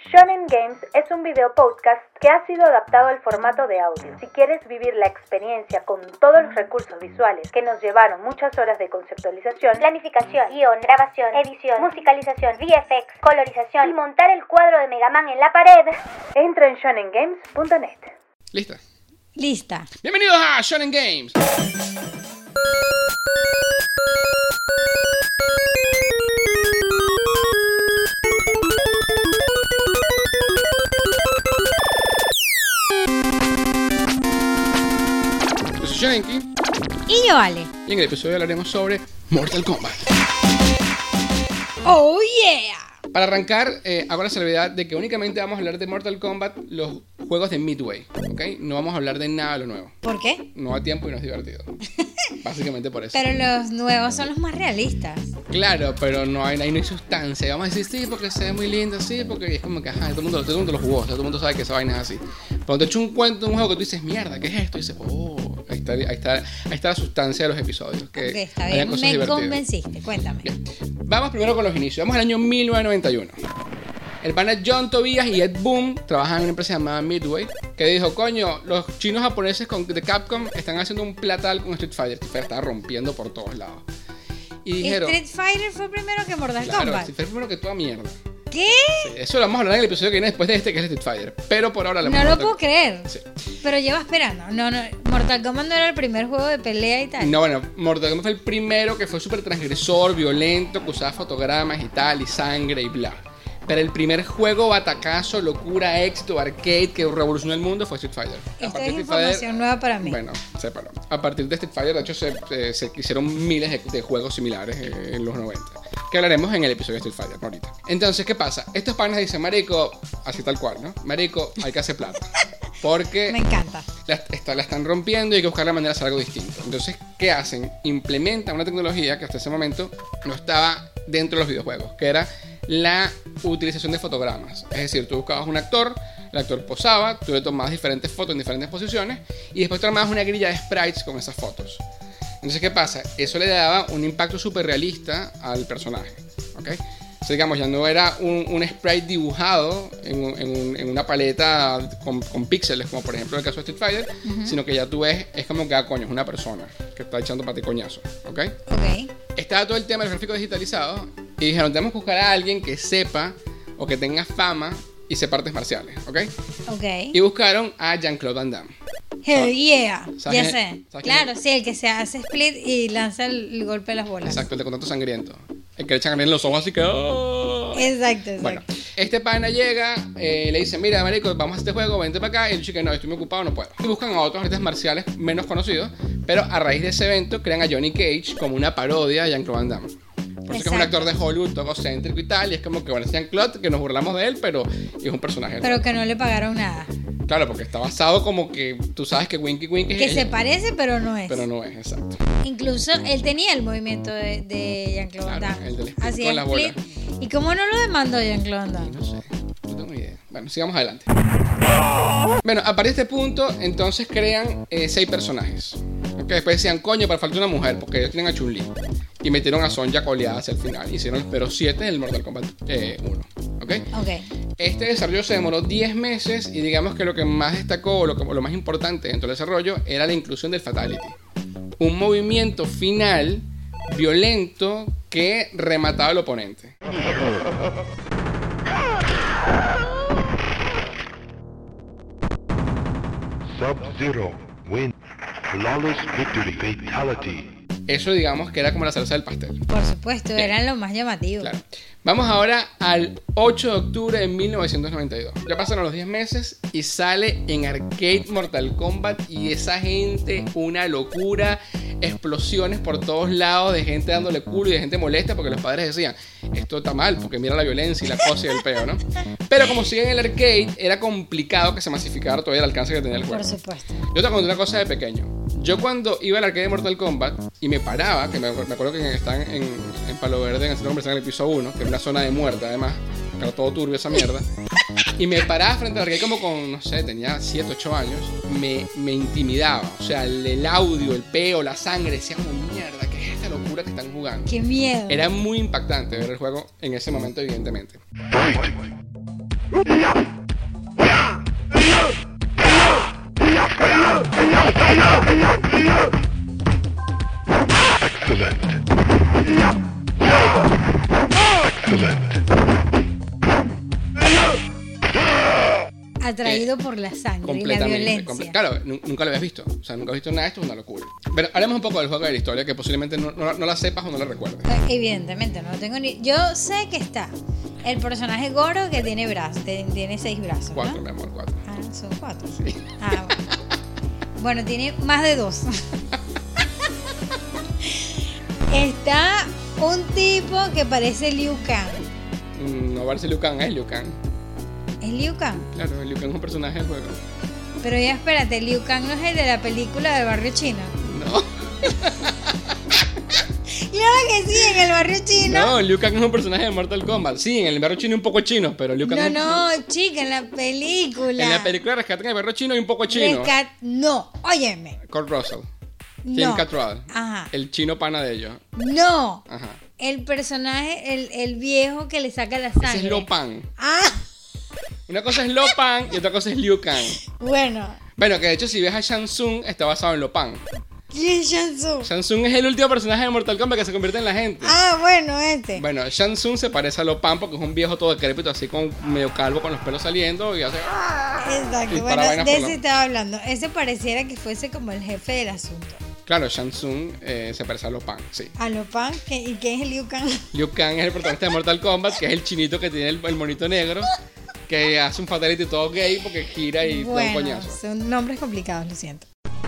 Shonen Games es un video podcast que ha sido adaptado al formato de audio. Si quieres vivir la experiencia con todos los recursos visuales que nos llevaron muchas horas de conceptualización, planificación, guión, grabación, edición, musicalización, VFX, colorización y montar el cuadro de Mega Man en la pared, entra en shonengames.net. ¿Lista? Lista. Bienvenidos a Shonen Games. Yo soy Shenki. Y yo, Ale. Y en el episodio hablaremos sobre Mortal Kombat. ¡Oh, yeah! Para arrancar, hago la salvedad de que únicamente vamos a hablar de Mortal Kombat los juegos de Midway, ¿ok? No vamos a hablar de nada de lo nuevo. ¿Por qué? No da tiempo y no es divertido. Básicamente por eso. Pero los nuevos son los más realistas. Claro, pero no hay sustancia. Vamos a decir sí porque se ve muy lindo, sí, porque es como que ajá, todo el mundo lo jugó, o sea, todo el mundo sabe que esa vaina es así. Cuando te echo un cuento de un juego que tú dices, mierda, ¿qué es esto? Y dices, oh, ahí está la sustancia de los episodios. Que ok, está bien, me divertidas. Convenciste, cuéntame. Bien. Vamos primero con los inicios. Vamos al año 1991. El pana John Tobias y Ed Boon trabajan en una empresa llamada Midway, que dijo, coño, los chinos japoneses de Capcom están haciendo un platal con Street Fighter. Street Fighter estaba rompiendo por todos lados. Y dijeron, Street Fighter fue primero que Mortal claro, Kombat. Street Fighter fue primero que toda mierda. ¿Qué? Sí, eso lo vamos a hablar en el episodio que viene después de este, que es Street Fighter. Pero por ahora No lo puedo creer. Sí. Pero lleva esperando. No, Mortal Kombat no era el primer juego de pelea y tal. No, bueno, Mortal Kombat fue el primero que fue súper transgresor, violento, que usaba fotogramas y tal, y sangre y bla. Pero el primer juego batacazo, locura, éxito, arcade que revolucionó el mundo fue Street Fighter. Esta es información nueva para mí. Bueno, sépalo. A partir de Street Fighter, de hecho, se hicieron miles de juegos similares en los 90. Que hablaremos en el episodio de Street Fighter, no ahorita. Entonces, ¿qué pasa? Estos panas dicen, marico, así tal cual, ¿no? Marico, hay que hacer plata. Porque me encanta. La están rompiendo y hay que buscar la manera de hacer algo distinto. Entonces, ¿qué hacen? Implementan una tecnología que hasta ese momento no estaba dentro de los videojuegos, que era la utilización de fotogramas. Es decir, tú buscabas un actor, el actor posaba, tú le tomabas diferentes fotos en diferentes posiciones y después te armabas una grilla de sprites con esas fotos. Entonces, ¿qué pasa? Eso le daba un impacto súper realista al personaje, ¿ok? O sea, digamos, ya no era un sprite dibujado en una paleta con píxeles, como por ejemplo en el caso de Street Fighter, sino que ya tú ves, es como que, coño, es una persona que está echando paticoñazo, ¿ok? Ok. Estaba todo el tema del gráfico digitalizado y dijeron, tenemos que buscar a alguien que sepa o que tenga fama y sepa artes marciales, ¿ok? Ok. Y buscaron a Jean-Claude Van Damme. Hell yeah. ¿Sabes Ya quién? sé. Claro, sí, el que se hace split y lanza el golpe de las bolas. Exacto, el de contacto sangriento. El que le echan en los ojos así que... ¡oh! Exacto. Bueno, este pana llega, le dice, mira, marico, vamos a este juego, vente para acá. Y él dice que no, estoy muy ocupado, no puedo. Y buscan a otros artes marciales menos conocidos, pero a raíz de ese evento crean a Johnny Cage como una parodia de Jean-Claude Van Damme. Por eso que es un actor de Hollywood, todo egocéntrico y tal, y es como que, bueno, es Jean-Claude, que nos burlamos de él, pero es un personaje. Pero que no le pagaron nada. Claro, porque está basado como que, tú sabes que Winky Winky Que es se parece, pero no es. Pero no es, exacto. Incluso él tenía el movimiento de Jean-Claude Van Claro, Damme. el del split Hacía con las split. bolas. ¿Y cómo no lo demandó Jean-Claude Van Damme? No sé, no tengo idea. Bueno, sigamos adelante. Bueno, a partir de este punto, entonces crean 6 personajes. Que después decían, coño, pero falta una mujer, porque ellos tienen a Chun-Li. Y metieron a Sonja coleada hacia el final. Hicieron, pero 7 en el Mortal Kombat 1. ¿Ok? Ok. Este desarrollo se demoró 10 meses y digamos que lo que más destacó, lo más importante dentro del desarrollo, era la inclusión del Fatality. Un movimiento final violento que remataba al oponente. Sub-Zero win. Flawless victory. Fatality. Eso digamos que era como la salsa del pastel. Por supuesto, eran los más llamativos. Claro. Vamos ahora al 8 de octubre de 1992. Ya pasaron los 10 meses y sale en arcade Mortal Kombat y esa gente, una locura, explosiones por todos lados de gente dándole culo y de gente molesta porque los padres decían, esto está mal porque mira la violencia y la cosa y el peo, ¿no? Pero como sigue en el arcade, era complicado que se masificara todavía el alcance que tenía el juego. Por supuesto. Yo te conté una cosa de pequeño. Yo cuando iba al arcade de Mortal Kombat y me paraba, que me acuerdo que están en Palo Verde, en el centro comercial, en el piso 1, que es una zona de muerte además, que era todo turbio esa mierda, y me paraba frente al arcade como con, no sé, tenía 7, 8 años, me intimidaba. O sea, el audio, el peo, la sangre, decía como mierda, ¿qué es esta locura que están jugando? ¡Qué miedo! Era muy impactante ver el juego en ese momento, evidentemente. Fight. Excellent. Excellent. Atraído por la sangre y la Completamente. violencia. Claro, nunca lo habías visto. O sea, nunca has visto nada de esto, es una locura. Pero hablemos un poco del juego de la historia, que posiblemente no la sepas o no la recuerdes. Evidentemente, no tengo ni. Yo sé que está el personaje Goro que tiene brazos, tiene 6 brazos. 4, ¿no? mi amor, 4. Ah, son 4. Sí. Ah, bueno, tiene más de 2. Está un tipo que parece Liu Kang. No parece Liu Kang, es Liu Kang. ¿Es Liu Kang? Claro, Liu Kang es un personaje del juego. Pero ya espérate, Liu Kang no es el de la película del barrio chino. No. Claro que sí, en el barrio chino. No, Liu Kang es un personaje de Mortal Kombat. Sí, en el barrio chino un poco chino, pero Liu Kang No, chica, en la película. En la película Rescatan el barrio chino hay un poco chino. No, óyeme. Kurt Russell. No. James Cattrall. Ajá. El chino pana de ellos. No. Ajá. El personaje, el viejo que le saca la sangre. Ese es Lo Pan. Ah, Una cosa es Lo Pan y otra cosa es Liu Kang. bueno. Bueno, que de hecho si ves a Shang Tsung está basado en Lo Pan. ¿Quién es Shang Tsung? Shang Tsung es el último personaje de Mortal Kombat que se convierte en la gente. Ah, bueno, este. Bueno, Shang Tsung se parece a Lo Pan porque es un viejo todo decrépito, así con medio calvo con los pelos saliendo y hace... Exacto, y para bueno, vainas de por ese lo- estaba hablando. Ese pareciera que fuese como el jefe del asunto. Claro, Shang Tsung se parece a Lo Pan, sí. A lo pan, ¿y qué es el Liu Kang? Liu Kang es el protagonista de Mortal Kombat, que es el chinito que tiene el monito negro, que hace un fatality todo gay porque gira y da un Bueno, coñazo. son nombres complicados, lo siento.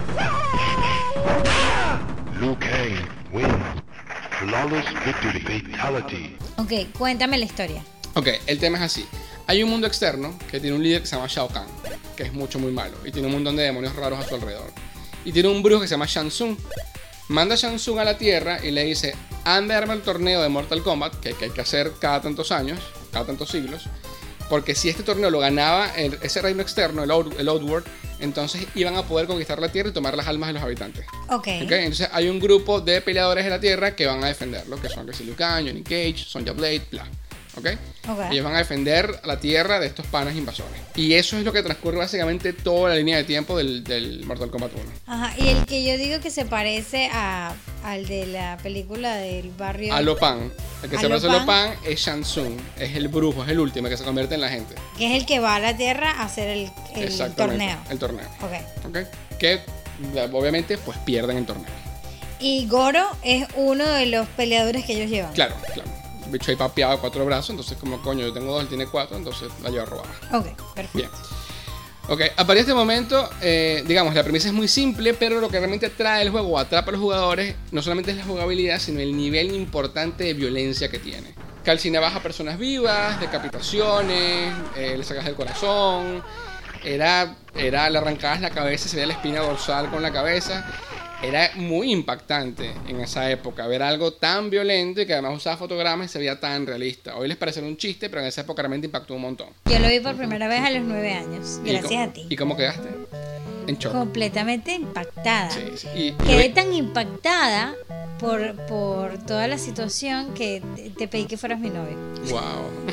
Liu Kang wins. Flawless victory. Fatality. Ok, cuéntame la historia. Ok, el tema es así. Hay un mundo externo que tiene un líder que se llama Shao Kahn, que es muy malo, y tiene un montón de demonios raros a su alrededor. Y tiene un brujo que se llama Shang Tsung. Manda a Shang Tsung a la Tierra y le dice, anda a armar el torneo de Mortal Kombat, que hay que hacer cada tantos años, cada tantos siglos, porque si este torneo lo ganaba ese reino externo, el Outworld, entonces iban a poder conquistar la Tierra y tomar las almas de los habitantes. Ok. ¿Ok? Entonces hay un grupo de peleadores de la Tierra que van a defenderlo, que son Liu Kang, Johnny Cage, Sonya Blade, bla. ¿Ok? Ok. Ellos van a defender la Tierra de estos panas invasores. Y eso es lo que transcurre básicamente toda la línea de tiempo del Mortal Kombat 1. Ajá, y el que yo digo que se parece al de la película del barrio. A Lo Pan. El que A se parece a Lo Lo Pan es Shang Tsung. Es el brujo, es el último que se convierte en la gente. Que es el que va a la Tierra a hacer el Exactamente. torneo. El torneo. Ok. ¿Ok? Que obviamente pues pierden el torneo. Y Goro es uno de los peleadores que ellos llevan. Claro. El bicho ahí papeado de 4 brazos, entonces como coño, yo tengo 2, él tiene 4, entonces la lleva robada. Ok, perfecto. Bien. Ok, a partir de este momento, digamos, la premisa es muy simple, pero lo que realmente atrae el juego o atrapa a los jugadores no solamente es la jugabilidad, sino el nivel importante de violencia que tiene. Calcina a personas vivas, decapitaciones, le sacas el corazón, le arrancabas la cabeza y se veía la espina dorsal con la cabeza. Era muy impactante en esa época ver algo tan violento y que además usaba fotogramas y se veía tan realista. Hoy les parecerá un chiste, pero en esa época realmente impactó un montón. Yo lo vi por primera vez a los 9 años. Gracias a ti. ¿Y cómo quedaste? En shock. Completamente impactada. Sí. Y Quedé tan impactada por toda la situación que te pedí que fueras mi novio. Wow.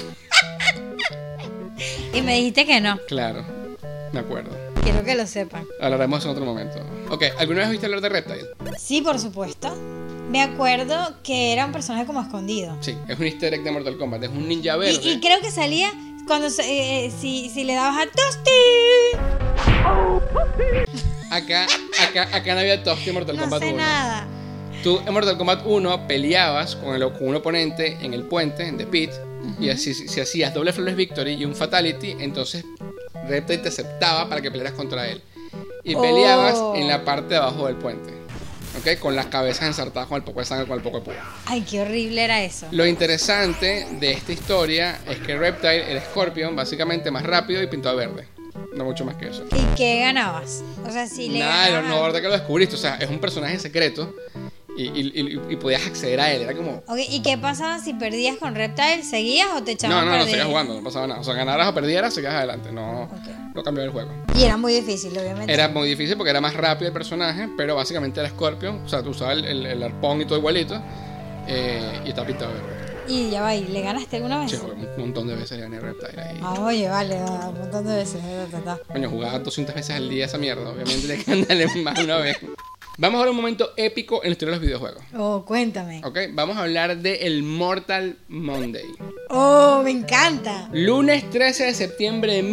Y me dijiste que no. Claro, me acuerdo. Quiero que lo sepan. Hablaremos en otro momento. Ok, ¿alguna vez viste hablar de Reptile? Sí, por supuesto. Me acuerdo que era un personaje como escondido. Sí, es un easter egg de Mortal Kombat. Es un ninja verde. Y creo que salía cuando si le dabas a Toasty. Acá no había Toasty en Mortal No Kombat sé 1. nada. Tú en Mortal Kombat 1 peleabas con un oponente en el puente, en The Pit, y así, si hacías doble flawless victory y un fatality, entonces Reptile te aceptaba para que pelearas contra él. Y peleabas en la parte de abajo del puente, ¿ok? Con las cabezas ensartadas con el poco de sangre, con el poco de púa. Ay, qué horrible era eso. Lo interesante de esta historia es que Reptile, el Scorpion, básicamente más rápido y pintado de verde. No mucho más que eso. ¿Y qué ganabas? O sea, si le Nada, ganabas... no, verdad que lo descubriste. O sea, es un personaje secreto y podías acceder a él. Era como... Ok, ¿y qué pasaba si perdías con Reptile? ¿Seguías o te echaban No, a perder? seguías jugando, no pasaba nada. O sea, ganaras o perdieras, seguías adelante. No, Ok. no cambió el juego. Y era muy difícil, obviamente. Era muy difícil porque era más rápido el personaje, pero básicamente era Scorpion. O sea, tú usabas el arpón y todo igualito. Y está pintado de verde. Y ya va, ¿y le ganaste alguna vez? Sí, jugué un montón de veces gané Reptile ahí. Ah, oye, vale, un montón de veces. Coño, jugaba 200 veces al día esa mierda. Obviamente le que ganarle más de una vez. Vamos a ver un momento épico en la historia de los videojuegos. Oh, cuéntame. Ok, vamos a hablar de el Mortal Monday. Oh, me encanta. Lunes 13 de septiembre de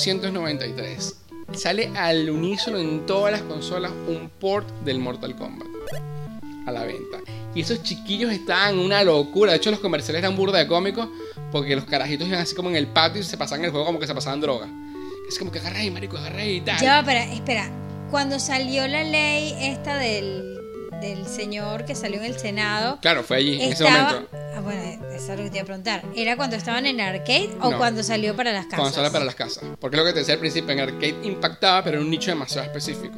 1993. Sale al unísono en todas las consolas un port del Mortal Kombat a la venta. Y esos chiquillos estaban una locura. De hecho, los comerciales eran burda de cómicos porque los carajitos iban así como en el patio y se pasaban el juego como que se pasaban droga. Es como que agarra ahí, marico, agarra ahí y tal. Ya va, espera. Cuando salió la ley esta del señor que salió en el Senado. Claro, fue allí, en ese momento. Bueno, eso es lo que te iba a preguntar. ¿Era cuando estaban en arcade o No. cuando salió para las casas? Cuando sale para las casas. Porque es lo que te decía al principio, en arcade impactaba, pero en un nicho demasiado específico.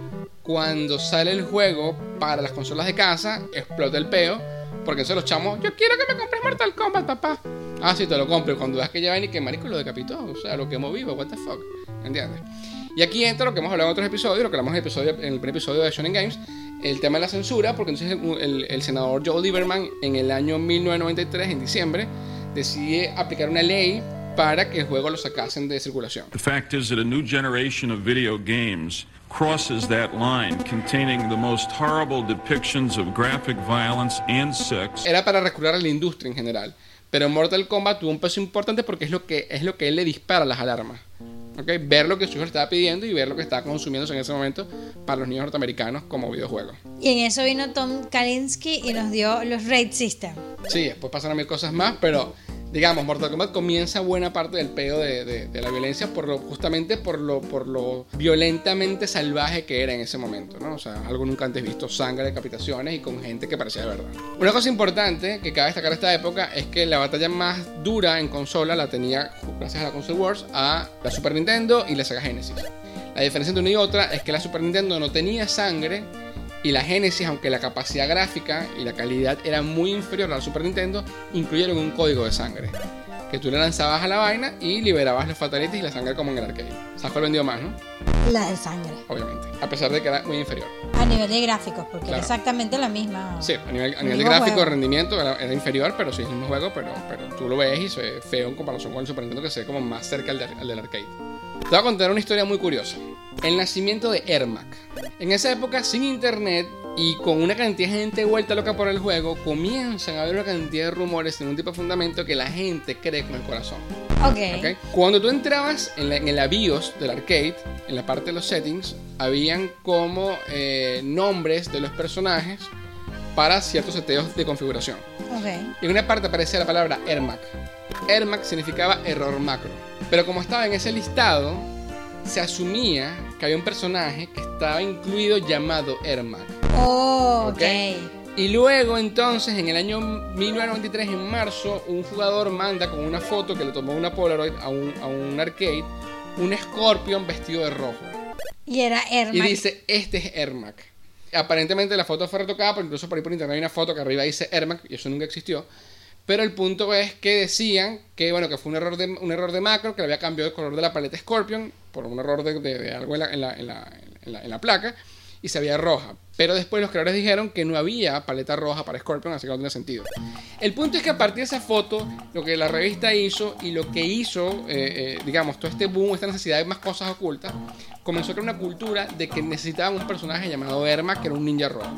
Cuando sale el juego para las consolas de casa, explota el peo. Porque entonces los chamos, yo quiero que me compres Mortal Kombat, papá. Ah, sí, te lo compro. Y cuando ves que ya ven y que marico lo decapitó, o sea, lo quemó vivo, what the fuck. ¿Entiendes? Y aquí entra lo que hemos hablado en otros episodios, lo que hablamos en el primer episodio de Shonen Games, el tema de la censura, porque entonces el senador Joe Lieberman en el año 1993, en diciembre, decide aplicar una ley para que el juego lo sacasen de circulación. The fact is that a new generation of video games crosses that line, containing the most horrible depictions of graphic violence and sex. Era para recular a la industria en general, pero Mortal Kombat tuvo un peso importante porque es lo que él le dispara las alarmas. ¿Okay? Ver lo que su hijo estaba pidiendo y ver lo que estaba consumiéndose en ese momento para los niños norteamericanos como videojuego. Y en eso vino Tom Kalinske y nos dio los raid system. Sí, después pasaron 1000 cosas más, pero digamos, Mortal Kombat comienza buena parte del pedo de la violencia justamente por lo violentamente salvaje que era en ese momento, ¿no? O sea, algo nunca antes visto, sangre, decapitaciones y con gente que parecía de verdad. Una cosa importante que cabe destacar esta época es que la batalla más dura en consola la tenía, gracias a la Console Wars, a la Super Nintendo y la Sega Genesis. La diferencia entre una y otra es que la Super Nintendo no tenía sangre y la Genesis, aunque la capacidad gráfica y la calidad era muy inferior a la Super Nintendo, incluyeron un código de sangre que tú le lanzabas a la vaina y liberabas los fatalities y la sangre como en el arcade. ¿Sabes cuál vendió más, no? La de sangre. Obviamente, a pesar de que era muy inferior. A nivel de gráficos, porque Claro. era exactamente la misma. Sí, a nivel de mismo gráfico, juego. rendimiento era inferior, pero sí es el mismo juego, pero tú lo ves y se ve feo en comparación con el Super Nintendo, que se ve como más cerca al del arcade. Te voy a contar una historia muy curiosa. El nacimiento de Ermac. En esa época, sin internet y con una cantidad de gente vuelta loca por el juego, comienzan a haber una cantidad de rumores sin un tipo de fundamento que la gente cree con el corazón. Ok. Cuando tú entrabas en la BIOS del arcade, en la parte de los settings, habían como nombres de los personajes para ciertos seteos de configuración. Ok. Y en una parte aparecía la palabra Ermac. Ermac significaba error macro. Pero como estaba en ese listado, se asumía que había un personaje que estaba incluido llamado Ermac. Oh, ok. Y luego entonces, en el año 1993, en marzo, un jugador manda con una foto que le tomó una Polaroid a un arcade, un Scorpion vestido de rojo. Y era Ermac. Y dice, este es Ermac. Aparentemente la foto fue retocada, pero incluso por ahí por internet hay una foto que arriba dice Ermac, y eso nunca existió. Pero el punto es que decían que, bueno, que fue un error de macro, que le había cambiado el color de la paleta Scorpion por un error de algo en la placa, y se veía roja. Pero después los creadores dijeron que no había paleta roja para Scorpion, así que no tenía sentido. El punto es que a partir de esa foto, lo que la revista hizo y lo que hizo, digamos, todo este boom, esta necesidad de más cosas ocultas, comenzó a crear una cultura de que necesitaban un personaje llamado Ermac, que era un ninja rojo.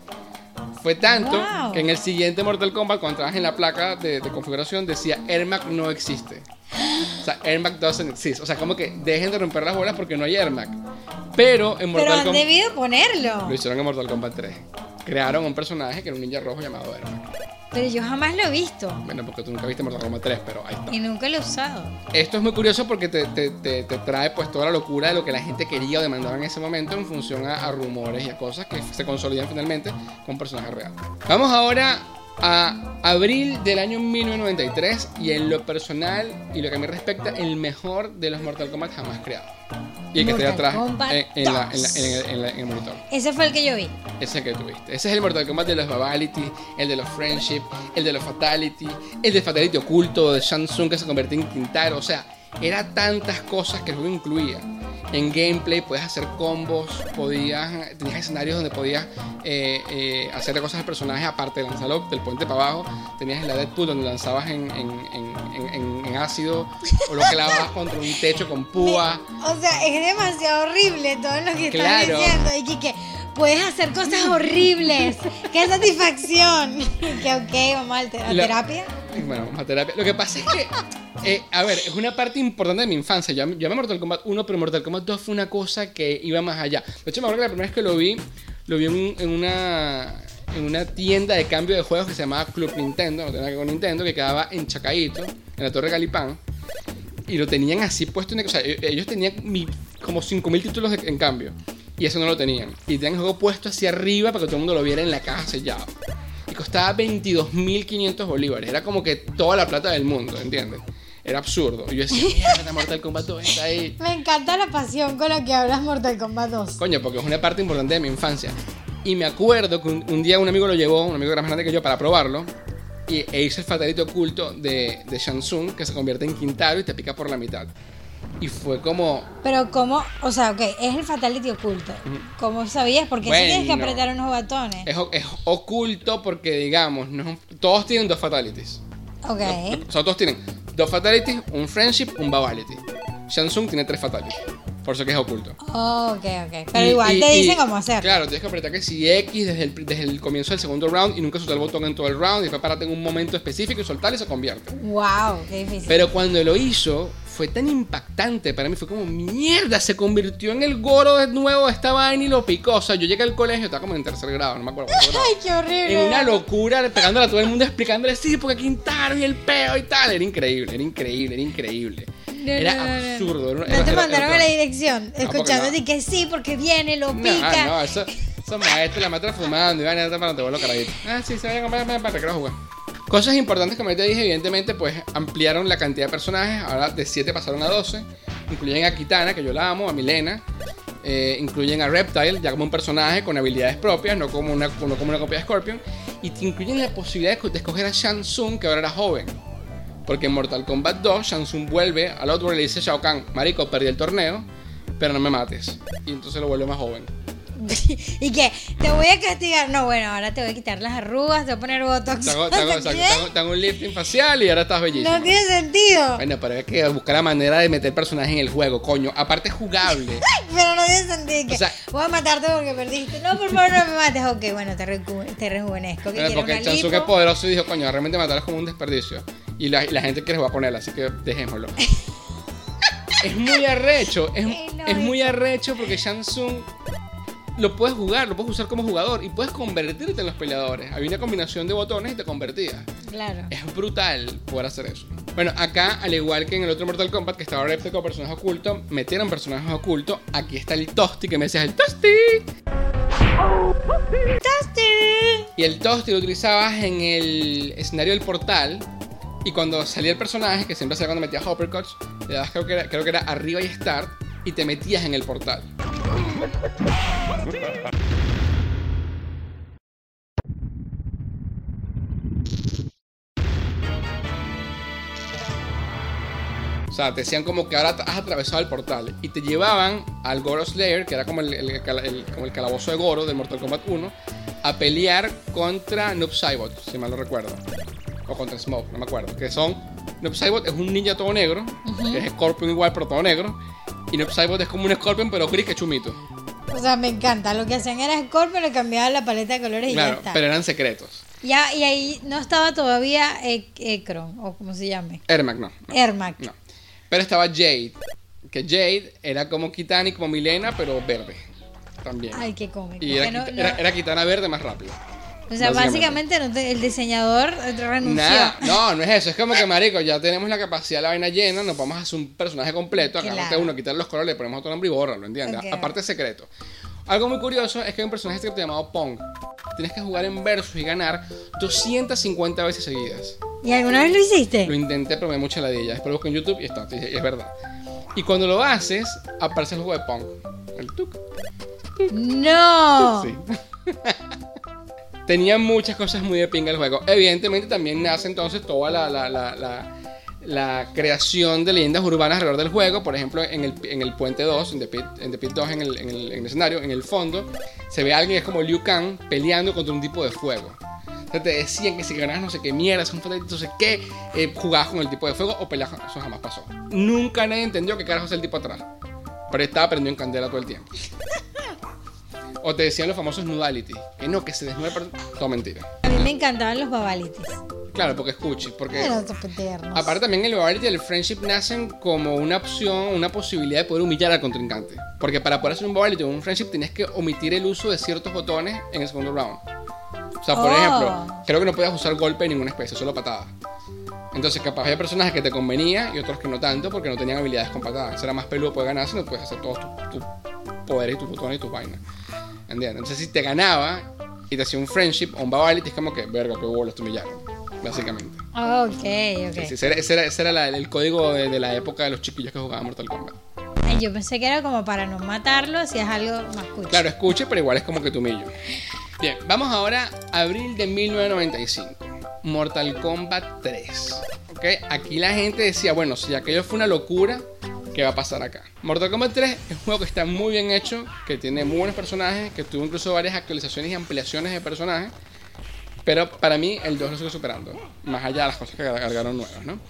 Fue tanto que en el siguiente Mortal Kombat, cuando entrabas en la placa de configuración, decía Ermac no existe. O sea, Ermac doesn't exist. O sea, como que dejen de romper las bolas porque no hay Ermac. Pero en Mortal Pero han Kombat debido ponerlo. lo hicieron en Mortal Kombat 3. Crearon un personaje que era un ninja rojo llamado Ermac. Pero yo jamás lo he visto. Bueno, porque tú nunca viste Mortal Kombat 3, pero ahí está. Y nunca lo he usado. Esto es muy curioso porque te trae pues toda la locura de lo que la gente quería o demandaba en ese momento en función a rumores y a cosas que se consolidan finalmente con personajes reales. Vamos ahora a abril del año 1993 y en lo personal y lo que a mí respecta, el mejor de los Mortal Kombat jamás creado. Y el que está Mortal atrás Kombat en el monitor. Ese fue el que yo vi. Ese es el que tuviste. Ese es el Mortal Kombat de los Babality, el de los Friendship, el de los Fatality, el de Fatality oculto de Shang Tsung que se convertía en Quintaro. O sea, era tantas cosas que el juego incluía. en gameplay, podías hacer combos, tenías escenarios donde podías hacerle cosas al personaje aparte de lanzarlo del puente para abajo. Tenías en la Deadpool donde lanzabas en ácido o lo clavabas contra un techo con púa. O sea, es demasiado horrible todo lo que estás Claro. diciendo. Y que puedes hacer cosas horribles. ¡Qué satisfacción! Que ok, vamos a terapia. Bueno, vamos a terapia. Lo que pasa es que, a ver, es una parte importante de mi infancia. Yo amé Mortal Kombat 1, pero Mortal Kombat 2 fue una cosa que iba más allá. De hecho, me acuerdo que la primera vez que lo vi en una tienda de cambio de juegos que se llamaba Club Nintendo, no tenía nada que ver con Nintendo, que quedaba en Chacaíto, en la Torre Galipán. Y lo tenían así puesto o sea, ellos tenían como 5.000 títulos en cambio. Y eso no lo tenían. Y tenían el juego puesto hacia arriba para que todo el mundo lo viera en la caja sellado. Y costaba 22.500 bolívares. Era como que toda la plata del mundo, ¿entiendes? Era absurdo. Y yo decía, mierda, Mortal Kombat 2 está ahí. Me encanta la pasión con la que hablas Mortal Kombat 2. Coño, porque es una parte importante de mi infancia. Y me acuerdo que un día un amigo lo llevó, un amigo que era más grande que yo, para probarlo. E hizo el fatality oculto de Shang Tsung, que se convierte en Quintaro y te pica por la mitad. Y fue como... Pero ¿cómo? O sea, ok, es el fatality oculto. ¿Cómo sabías? Porque sí tienes que apretar unos botones. Es oculto porque, digamos, todos tienen 2 fatalities. Ok. O sea, todos tienen 2 fatalities, un friendship, un babality. Shang Tsung tiene 3 fatalities. Por eso que es oculto. Oh, ok. Pero igual te dicen cómo hacerlo. Claro, tienes que apretar que si X desde el comienzo del segundo round y nunca soltar el botón en todo el round y después pararte en un momento específico y soltarlo y se convierte. Wow, qué difícil. Pero cuando lo hizo, fue tan impactante para mí. Fue como, mierda, se convirtió en el Goro de nuevo de esta vaina y lo picó. O sea, yo llegué al colegio, estaba como en tercer grado, no me acuerdo. Ay, qué horrible. En una locura, pegándole a todo el mundo, explicándole, sí, porque Quintaro y el peo y tal. Era increíble. Era absurdo. No te mandaron a la dirección, porque escuchando no. que sí, porque viene, lo pica. No, eso maestros, la maestra fumando y van a para te vuelvo caradito. Sí, se vayan a comer para que lo jugar. Cosas importantes que me te dije, evidentemente, pues ampliaron la cantidad de personajes. Ahora de 7 pasaron a 12. Incluyen a Kitana, que yo la amo, a Milena. Incluyen a Reptile, ya como un personaje con habilidades propias, no como una copia de Scorpion. Y te incluyen la posibilidad de escoger a Shang Tsung, que ahora era joven. Porque en Mortal Kombat 2, Shang Tsung vuelve al otro y le dice a Shao Kahn, marico, perdí el torneo, pero no me mates. Y entonces lo vuelve más joven. ¿Y qué? ¿Te voy a castigar? No, bueno, ahora te voy a quitar las arrugas, te voy a poner botox. Te hago un lifting facial y ahora estás bellísimo. No tiene sentido. Bueno, pero hay que buscar la manera de meter personajes en el juego, coño. Aparte es jugable. Pero no tiene sentido. Que O sea, voy a matarte porque perdiste. No, por favor, no me mates. Ok, bueno, te rejuvenezco. Que quiero Porque una Shang Tsung lipo. es poderoso y dijo, coño, realmente matar es como un desperdicio. Y la gente quiere jugar con él, así que dejémoslo. Es muy arrecho. Es muy arrecho porque Shang Tsung lo puedes jugar, lo puedes usar como jugador y puedes convertirte en los peleadores. Había una combinación de botones y te convertías. Claro. Es brutal poder hacer eso. Bueno, acá, al igual que en el otro Mortal Kombat, que estaba Reptile como personaje oculto, metieron personajes ocultos. Aquí está el Tosti, que me decías el Tosti. ¡Tosti! Y el Tosti lo utilizabas en el escenario del portal. Y cuando salía el personaje, que siempre salía cuando metías uppercuts, le dabas creo que era arriba y start, y te metías en el portal. O sea, te decían como que ahora has atravesado el portal. Y te llevaban al Goro Slayer, que era como el calabozo de Goro del Mortal Kombat 1, a pelear contra Noob Saibot, si mal no recuerdo. O contra Smoke, no me acuerdo. Que son... Noob Saibot es un ninja todo negro, que es Scorpion igual, pero todo negro. Y Noob Saibot es como un Scorpion, pero gris que chumito. O sea, me encanta. Lo que hacían era Scorpio, le cambiaban la paleta de colores y ya Claro, está. pero eran secretos. Ya, y ahí no estaba todavía Ekron, o como se llame. Ermac no. Ermac. No. Pero estaba Jade. Que Jade era como Kitana y como Milena, pero verde. También. Ay, qué cómico. Y era Kitana verde más rápido. O sea, básicamente el diseñador renunció. Nada, no es eso. Es como que, marico, ya tenemos la capacidad de la vaina llena, nos vamos a hacer un personaje completo, agarrarte Claro. uno, quitar los colores, le ponemos otro nombre y bórralo, ¿entiendes? Ok. Aparte es secreto. Algo muy curioso es que hay un personaje secreto llamado Pong. Tienes que jugar en versus y ganar 250 veces seguidas. ¿Y alguna vez lo hiciste? Lo intenté, pero me dio mucha ladilla. Después busqué en YouTube y está, y es verdad. Y cuando lo haces, aparece el juego de Pong. El tuk. ¡No! Sí. Tenía muchas cosas muy de pinga el juego. Evidentemente también nace entonces toda la creación de leyendas urbanas alrededor del juego. Por ejemplo, en el Puente 2, en The Pit 2, en el escenario, en el fondo, se ve a alguien que es como Liu Kang peleando contra un tipo de fuego. Entonces te decían que si ganabas no sé qué mierda, un fatality, no sé qué, jugabas con el tipo de fuego o peleabas con... Eso jamás pasó. Nunca nadie entendió qué carajo es el tipo atrás. Pero estaba prendido en candela todo el tiempo. O te decían los famosos nudality, que no, que se desnuda, pero todo mentira. A mí me encantaban los babalities. Claro, porque escuche, porque... Eran súper tiernos. Aparte también el babality y el friendship nacen como una opción, una posibilidad de poder humillar al contrincante. Porque para poder hacer un babality o un friendship tenías que omitir el uso de ciertos botones en el segundo round. O sea, por ejemplo, creo que no podías usar golpe de ninguna especie, solo patadas. Entonces capaz había personajes que te convenía y otros que no tanto porque no tenían habilidades con patadas. Era más peludo poder ganar si no puedes hacer todos tus poderes y tus botones y tus vainas. ¿Entiendes? Entonces si te ganaba y te hacía un friendship o un babality es como que, verga, que bolas, te humillaron. Básicamente. Ok. Sí, ese era el código de la época de los chiquillos que jugaban Mortal Kombat. Ay, yo pensé que era como para no matarlo, hacías algo más cuchi. Claro, escuche, pero igual es como que te humillo. Bien, vamos ahora a abril de 1995. Mortal Kombat 3. ¿Ok? Aquí la gente decía, bueno, si aquello fue una locura, ¿qué va a pasar acá? Mortal Kombat 3 es un juego que está muy bien hecho, que tiene muy buenos personajes, que tuvo incluso varias actualizaciones y ampliaciones de personajes. Pero para mí el 2 lo sigue superando, más allá de las cosas que agregaron nuevas, ¿no?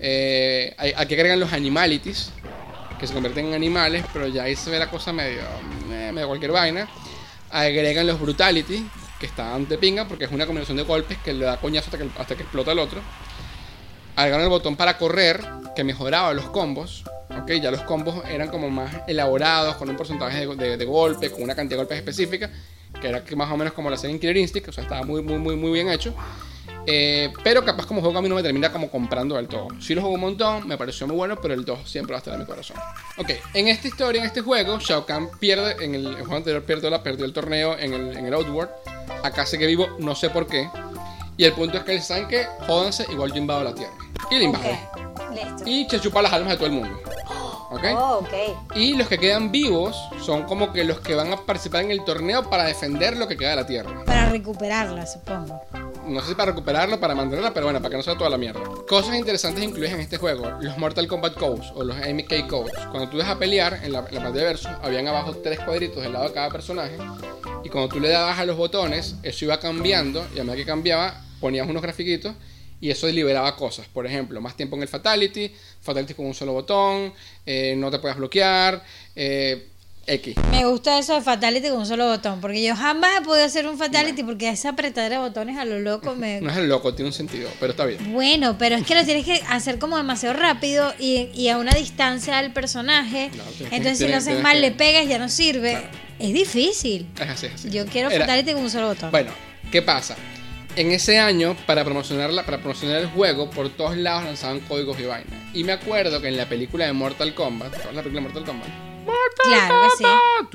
Aquí agregan los animalities, que se convierten en animales, pero ya ahí se ve la cosa medio cualquier vaina. Agregan los brutality, que están de pinga, porque es una combinación de golpes que le da coñazo hasta que explota el otro. Agregaron el botón para correr, que mejoraba los combos. Okay, ya los combos eran como más elaborados, con un porcentaje de golpe, con una cantidad de golpes específica, que era más o menos como la serie en Killer Instinct, o sea, estaba muy bien hecho. Pero capaz como juego a mí no me termina como comprando del todo. Sí lo jugué un montón, me pareció muy bueno, pero el 2 siempre va a estar en mi corazón. Ok, en esta historia, en este juego, Shao Kahn pierde, en el juego anterior perdió el torneo en el Outworld. Acá sigue vivo, no sé por qué. Y el punto es que saben que jódanse, igual yo invado la Tierra. Y la invade. Listo. Y se chupa las almas de todo el mundo. ¿Okay? Ok. Y los que quedan vivos son como que los que van a participar en el torneo para defender lo que queda de la Tierra. Para recuperarla, supongo. No sé si para recuperarla, para mantenerla, pero bueno, para que no sea toda la mierda. Cosas interesantes incluidas en este juego: los Mortal Kombat Codes o los MK Codes. Cuando tú vas a pelear en la pantalla de versus, habían abajo 3 cuadritos del lado de cada personaje. Y cuando tú le dabas a los botones, eso iba cambiando. Y a medida que cambiaba, ponías unos grafiquitos. Y eso liberaba cosas. Por ejemplo, más tiempo en el Fatality con un solo botón, no te puedes bloquear, X. Me gusta eso de Fatality con un solo botón, porque yo jamás he podido hacer un Fatality porque esa apretadera de botones a lo loco me... No es el loco, tiene un sentido, pero está bien. Bueno, pero es que lo tienes que hacer como demasiado rápido y a una distancia del personaje. Claro, entonces si lo haces mal, le pegas, ya no sirve. Claro. Es difícil. Es así. Yo quiero Fatality con un solo botón. Bueno, ¿qué pasa? En ese año, para promocionar el juego, por todos lados lanzaban códigos y vainas. Y me acuerdo que en la película de Mortal Kombat, ¿sabes la película de Mortal Kombat? Claro que sí.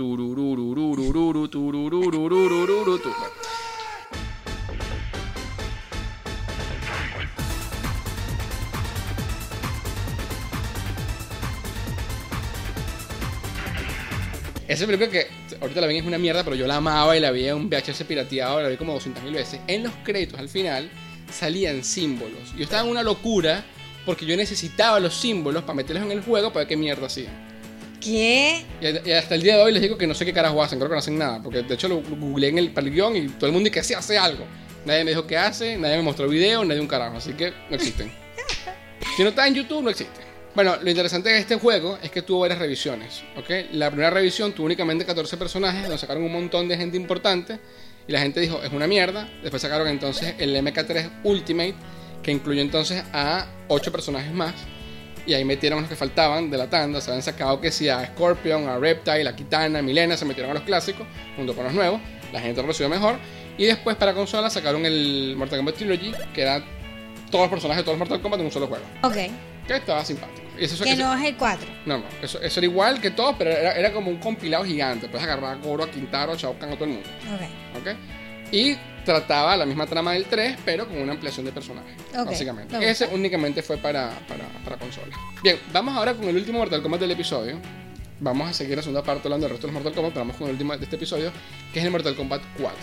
Esa película que ahorita la ven es una mierda, pero yo la amaba y la vi en un VHS pirateado, la vi como 200.000 veces. En los créditos al final salían símbolos. Yo estaba en una locura porque yo necesitaba los símbolos para meterlos en el juego para ver qué mierda hacían. ¿Qué? Y hasta el día de hoy les digo que no sé qué carajo hacen, creo que no hacen nada, porque de hecho lo googleé para el guión y todo el mundo dice que sí hace algo. Nadie me dijo qué hace, nadie me mostró video, nadie un carajo, así que no existen. Si no está en YouTube, no existe. Bueno, lo interesante de este juego es que tuvo varias revisiones, ¿ok? La primera revisión tuvo únicamente 14 personajes, donde sacaron un montón de gente importante y la gente dijo, es una mierda. Después sacaron entonces el MK3 Ultimate, que incluyó entonces a 8 personajes más. Y ahí metieron los que faltaban de la tanda. Se habían sacado que sí a Scorpion, a Reptile, a Kitana, a Milena. Se metieron a los clásicos junto con los nuevos. La gente lo recibió mejor. Y después para consola sacaron el Mortal Kombat Trilogy, que era todos los personajes de todos los Mortal Kombat en un solo juego. Ok. Que estaba simpático. Y eso, que no es el 4. No, eso era igual que todos, pero era como un compilado gigante. Puedes agarrar a Goro, a Quintaro, a Shao Kahn, a todo el mundo. Ok. Y trataba la misma trama del 3, pero con una ampliación de personajes, básicamente. Ese únicamente fue para consola. Bien, vamos ahora con el último Mortal Kombat del episodio. Vamos a seguir la segunda parte hablando del resto de los Mortal Kombat, pero vamos con el último de este episodio, que es el Mortal Kombat 4.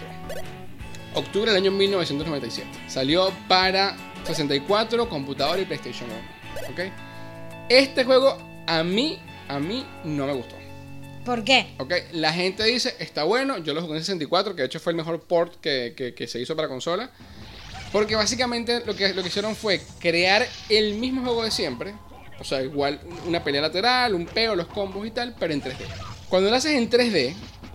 Octubre del año 1997. Salió para 64, computadora y PlayStation 1. ¿Ok? Este juego a mí no me gustó. ¿Por qué? ¿Ok? La gente dice, está bueno, yo lo jugué en 64, que de hecho fue el mejor port que se hizo para consola. Porque básicamente lo que hicieron fue crear el mismo juego de siempre. O sea, igual una pelea lateral, un peo, los combos y tal, pero en 3D. Cuando lo haces en 3D,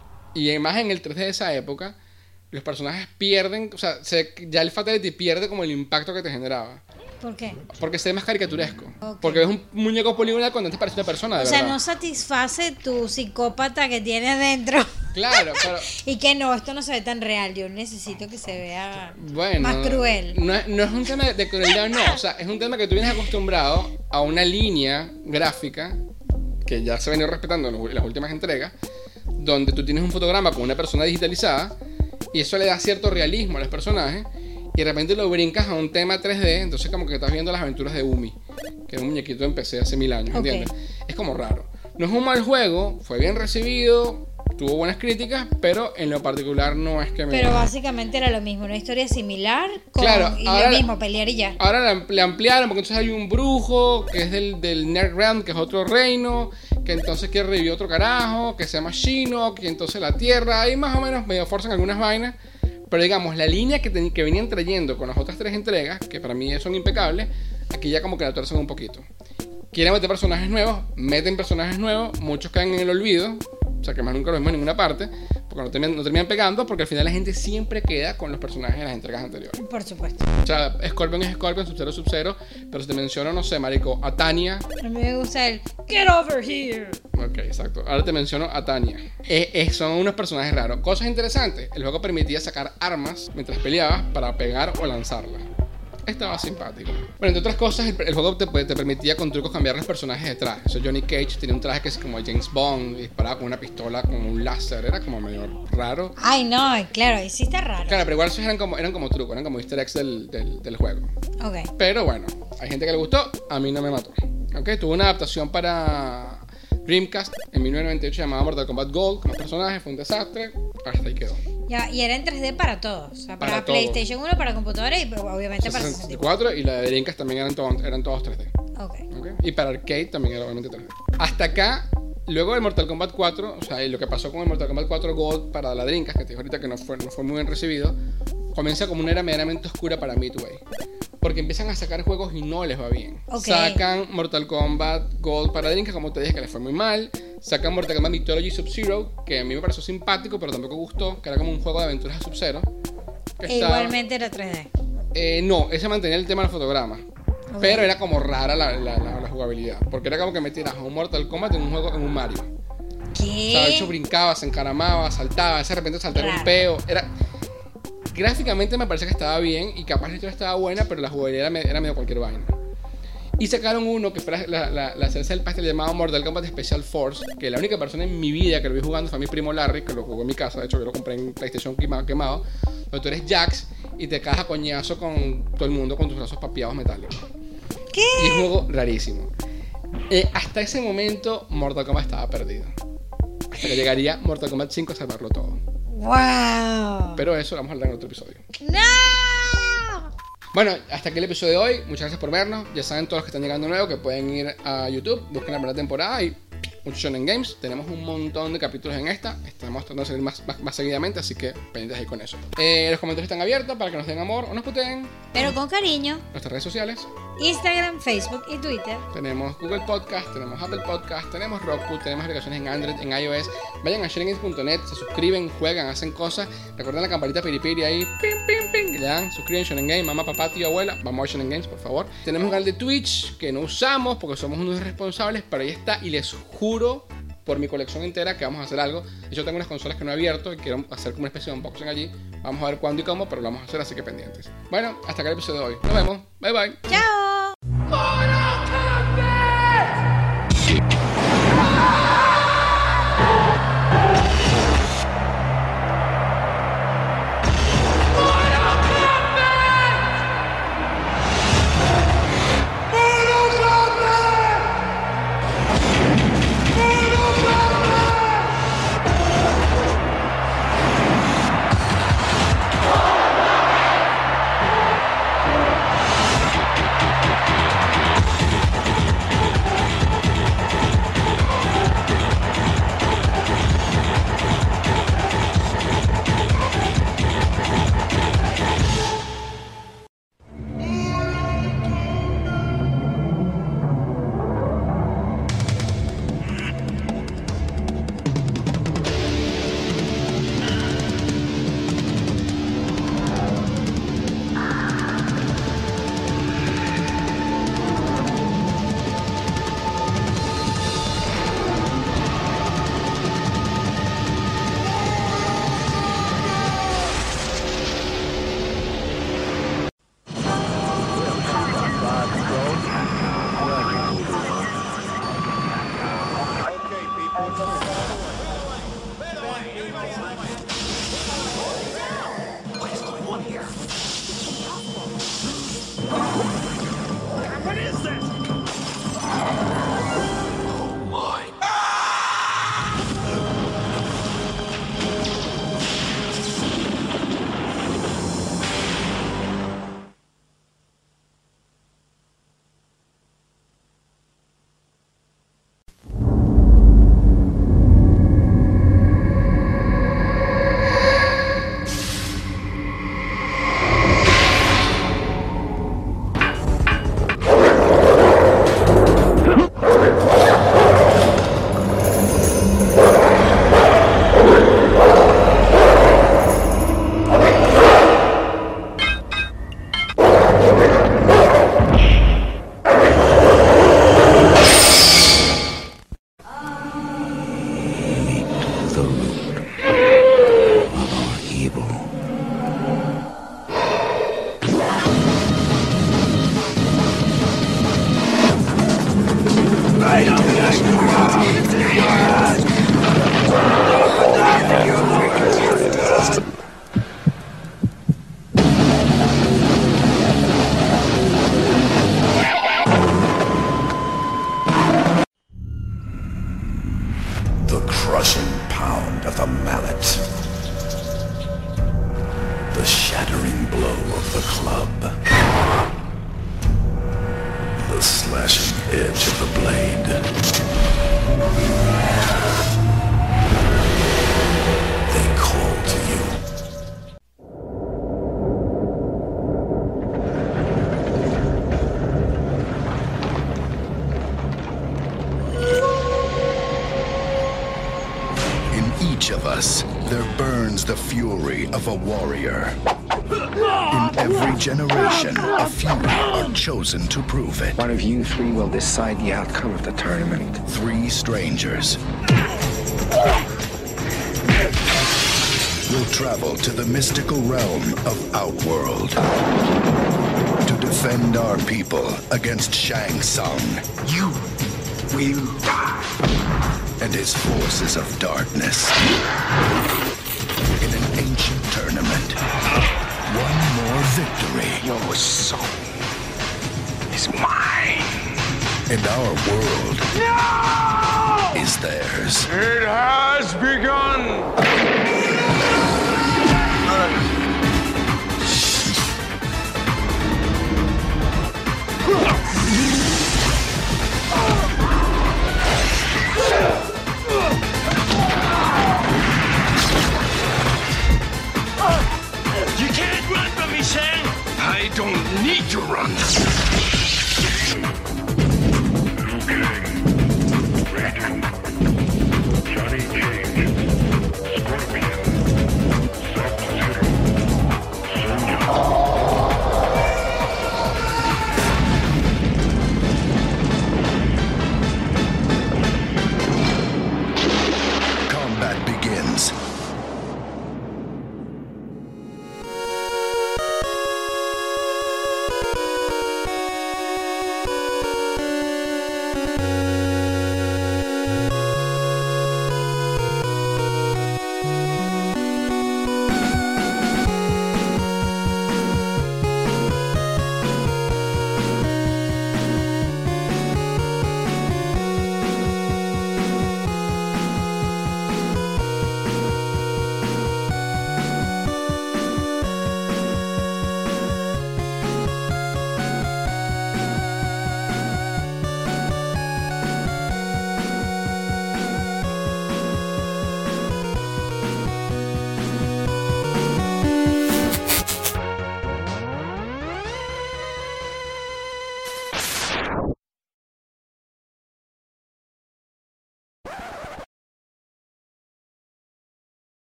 y más en el 3D de esa época, los personajes pierden, o sea, ya el Fatality pierde como el impacto que te generaba. ¿Por qué? Porque se ve más caricaturesco. Ok. Porque ves un muñeco poligonal cuando antes parece una persona, de O sea, verdad. no satisface tu psicópata que tienes dentro. Claro, pero... Y que no, esto no se ve tan real. Yo necesito que se vea Bueno, más cruel. No es un tema de crueldad, no. O sea, es un tema que tú vienes acostumbrado a una línea gráfica que ya se ha venido respetando en las últimas entregas, donde tú tienes un fotograma con una persona digitalizada y eso le da cierto realismo a los personajes. Y de repente lo brincas a un tema 3D, entonces como que estás viendo las aventuras de Umi, que era un muñequito en PC hace 1000 años, ¿entiendes? Es como raro. No es un mal juego, fue bien recibido, tuvo buenas críticas, pero en lo particular no es que me... Pero básicamente era lo mismo, una historia similar con Claro, y ahora lo mismo, pelear y ya. Ahora le ampliaron, porque entonces hay un brujo que es del NetherRealm, que es otro reino, que entonces quiere revivir otro carajo, que se llama Shinnok, que entonces la Tierra, ahí más o menos medio forzan algunas vainas. Pero digamos, la línea que venían trayendo con las otras 3 entregas, que para mí son impecables, aquí ya como que la tuercen un poquito. Quieren meter personajes nuevos, meten personajes nuevos, muchos caen en el olvido, o sea que más nunca los vemos en ninguna parte, porque no terminan pegando, porque al final la gente siempre queda con los personajes de las entregas anteriores. Por supuesto. O sea, Scorpion es Scorpion, Sub-Zero es Sub-Zero, pero si te menciono, no sé, marico, a Tanya. A mí me gusta el Get over here. Ok, exacto. Ahora te menciono a Tanya. Son unos personajes raros. Cosas interesantes. El juego permitía sacar armas mientras peleabas para pegar o lanzarlas. Estaba simpático. Bueno, entre otras cosas, el juego te permitía con trucos cambiar los personajes de traje. O sea, Johnny Cage tenía un traje que es como James Bond, y disparaba con una pistola, con un láser. Era como medio raro. Ay, no, claro, y sí está raro. Claro, pero igual esos eran como trucos, eran como easter eggs del juego. Ok. Pero bueno, hay gente que le gustó, a mí no me mató. Ok, tuvo una adaptación para Dreamcast en 1998 llamada Mortal Kombat Gold, con los personajes, fue un desastre, hasta ahí quedó. Ya, y era en 3D para todos. O sea, para Para PlayStation 1, para computadora y obviamente para 64. 64 y la de Dreamcast también eran todos 3D. Ok. ¿Ok? Y para arcade también era obviamente 3D. Hasta acá, luego del Mortal Kombat 4, o sea, y lo que pasó con el Mortal Kombat 4 Gold para la Dreamcast, que te digo ahorita que no fue muy bien recibido, comienza como una era medianamente oscura para Midway. Porque empiezan a sacar juegos y no les va bien. Okay. Sacan Mortal Kombat Gold para Dreamcast, como te dije, que les fue muy mal. Sacan Mortal Kombat Mythology Sub-Zero, que a mí me pareció simpático, pero tampoco gustó, que era como un juego de aventuras de Sub-Zero. Igualmente era 3D. No, ese mantenía el tema del fotograma. Okay. Pero era como rara la jugabilidad. Porque era como que metieras a un Mortal Kombat en un juego, en un Mario. ¿Qué? O sea, de hecho brincaba, se encaramaba, saltaba, de repente saltaba un peo. Gráficamente me parece que estaba bien y capaz la historia estaba buena, pero la jugabilidad era medio cualquier vaina. Y sacaron uno que fue la cereza del pastel llamado Mortal Kombat Special Force, que la única persona en mi vida que lo vi jugando fue mi primo Larry, que lo jugó en mi casa. De hecho, yo lo compré en PlayStation quemado. Pero tú eres Jax y te cagas a coñazo con todo el mundo con tus brazos papiados metálicos. ¿Qué? Y es un juego rarísimo. Hasta ese momento Mortal Kombat estaba perdido. Hasta que llegaría Mortal Kombat 5 a salvarlo todo. ¡Wow! Pero eso lo vamos a hablar en otro episodio. ¡No! Bueno, hasta aquí el episodio de hoy. Muchas gracias por vernos. Ya saben todos los que están llegando nuevos que pueden ir a YouTube, busquen la primera temporada y muchos Shonen Games. Tenemos un montón de capítulos en esta. Estamos tratando de salir más seguidamente, así que pendientes ahí con eso. Los comentarios están abiertos para que nos den amor o nos puteen. Pero con cariño. Nuestras redes sociales. Instagram, Facebook y Twitter. Tenemos Google Podcast, tenemos Apple Podcast, tenemos Roku, tenemos aplicaciones en Android, en iOS. Vayan a ShonenGames.net, se suscriben, juegan, hacen cosas. Recuerden la campanita piripiri ahí, pim, pim, pim. Y le dan, suscriben Shonen Games, mamá, papá, tío, abuela. Vamos a Shonen Games, por favor. Tenemos un canal de Twitch que no usamos porque somos unos irresponsables, pero ahí está y les juro por mi colección entera que vamos a hacer algo. Yo tengo unas consolas que no he abierto y quiero hacer como una especie de unboxing allí. Vamos a ver cuándo y cómo, pero lo vamos a hacer, así que pendientes. Bueno, hasta acá el episodio de hoy. Nos vemos. Bye bye. ¡Chao! The crushing pound of the mallet. The shattering blow of the club. The slashing edge of the blade. They call to you. In each of us, there burns the fury of a warrior. In every generation, a few are chosen to prove it. One of you three will decide the outcome of the tournament. 3 strangers will travel to the mystical realm of Outworld to defend our people against Shang Tsung. You will die. And his forces of darkness. In an ancient tournament. One more victory. Your soul is mine. And our world is theirs. It has begun!